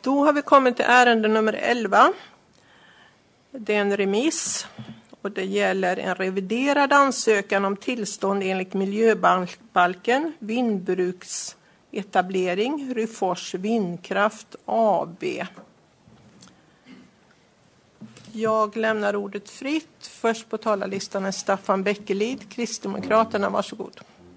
Då har vi kommit till ärende nummer 11. Det är en remiss och det gäller en reviderad ansökan om tillstånd enligt miljöbalken, vindbruksetablering, Ryfors Vindkraft AB. Jag lämnar ordet fritt. Först på talarlistan är Staffan Bäckelid, Kristdemokraterna. Varsågod.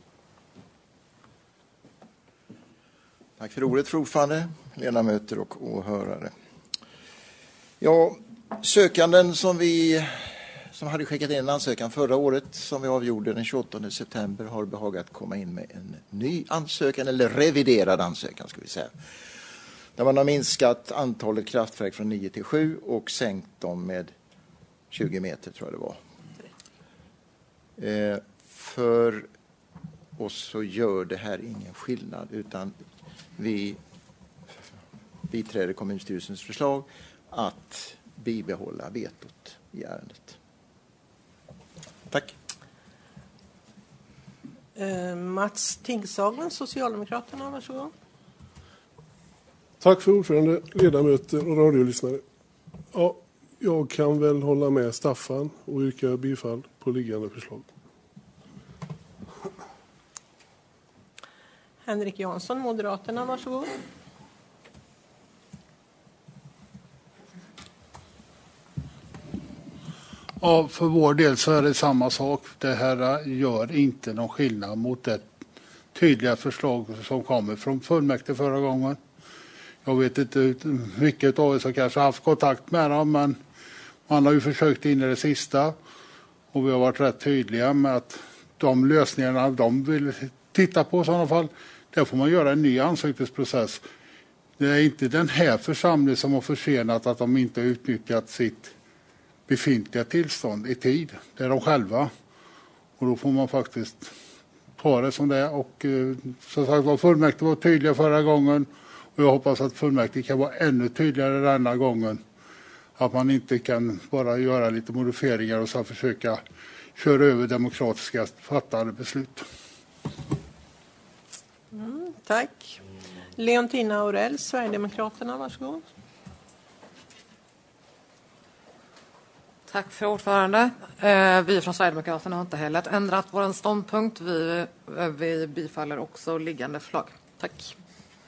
Tack för ordet, fru ordförande, ledamöter och åhörare. Ja, sökanden som hade skickat in en ansökan förra året som vi avgjorde den 28 september har behagat komma in med en ny ansökan, eller reviderad ansökan ska vi säga. Där man har minskat antalet kraftverk från 9 till 7 och sänkt dem med 20 meter tror jag det var. För oss så gör det här ingen skillnad utan vi biträder kommunstyrelsens förslag att bibehålla vetot i ärendet. Tack. Mats Tingshagen, Socialdemokraterna, varsågod. Tack för ordförande, ledamöter och radiolyssnare. Ja, jag kan väl hålla med Staffan och yrka bifall på liggande förslag. Henrik Jansson, Moderaterna, varsågod. Ja, för vår del så är det samma sak. Det här gör inte någon skillnad mot det tydliga förslag som kommer från fullmäktige förra gången. Jag vet inte mycket av er som kanske har haft kontakt med dem, men man har ju försökt in i det sista och vi har varit rätt tydliga med att de lösningarna de vill titta på i sådana fall, där får man göra en ny ansökningsprocess. Det är inte den här församlingen som har försenat att de inte har utnyttjat sitt befintliga tillstånd i tid. Det är de själva. Och då får man faktiskt ta det som det är. Och som sagt var, fullmäktige var tydliga förra gången. Och jag hoppas att fullmäktige kan vara ännu tydligare denna gången. Att man inte kan bara göra lite modifieringar och så försöka köra över demokratiska fattade beslut. Tack. Leontina Aurell, Sverigedemokraterna, varsågod. Tack för ordförande. Vi från Sverigedemokraterna har inte heller ändrat vår ståndpunkt. Vi bifaller också liggande förslag. Tack.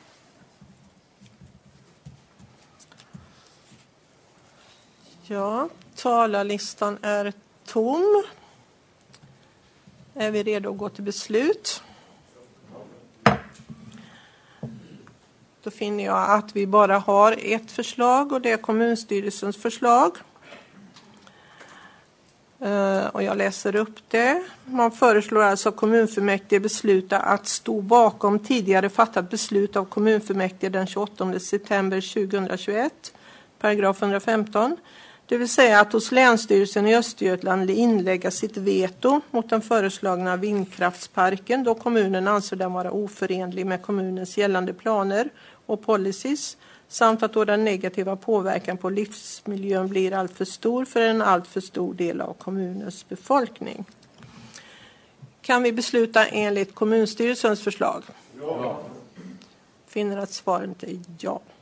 Ja, talarlistan är tom. Är vi redo att gå till beslut? Då finner jag att vi bara har ett förslag och det är kommunstyrelsens förslag. Och jag läser upp det. Man föreslår alltså att kommunfullmäktige besluta att stå bakom tidigare fattat beslut av kommunfullmäktige den 28 september 2021, paragraf 115. Det vill säga att hos Länsstyrelsen i Östergötland inlägga sitt veto mot den föreslagna vindkraftsparken då kommunen anser den vara oförenlig med kommunens gällande planer och policies samt att då den negativa påverkan på livsmiljön blir alltför stor för en alltför stor del av kommunens befolkning. Kan vi besluta enligt kommunstyrelsens förslag? Ja. Finner att svaret är ja.